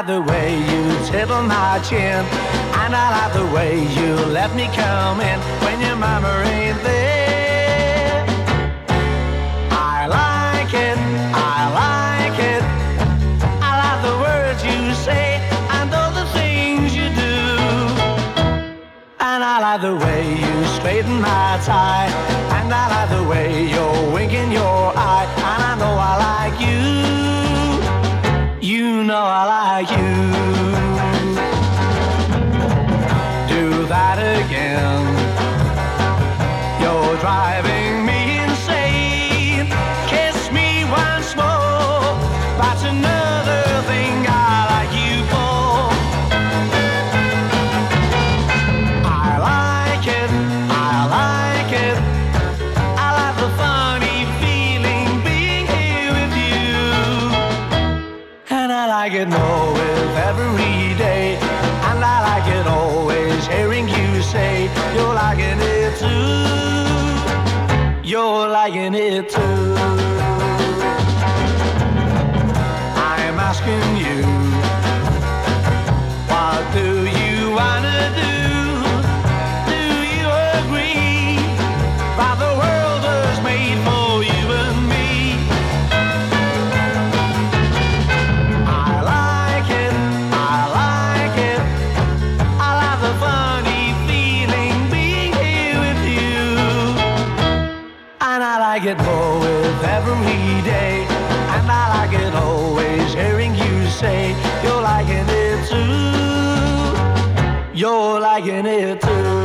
like the way you tickle my chin, and I like the way you let me come in when your mama ain't there. I like it, I like it. I like the words you say and all the things you do. And I like the way you straighten my tie, and I like the way you're winking your eye. And I know I like you, you know I like you. Do that again, you're driving me insane. Kiss me once more, that's another thing I like you for. I like it, I like it. I like the funny feeling being here with you. And I like it more with every day. And I like it always hearing you say you're liking it too. You're liking it too. I'm asking you, what do you wanna do? Do you agree that the world was made for you and me? I like it, I like it. I like the funny feeling being here with you. And I like it more with every day. And I like it always hearing you say you're liking it too. You're liking it too.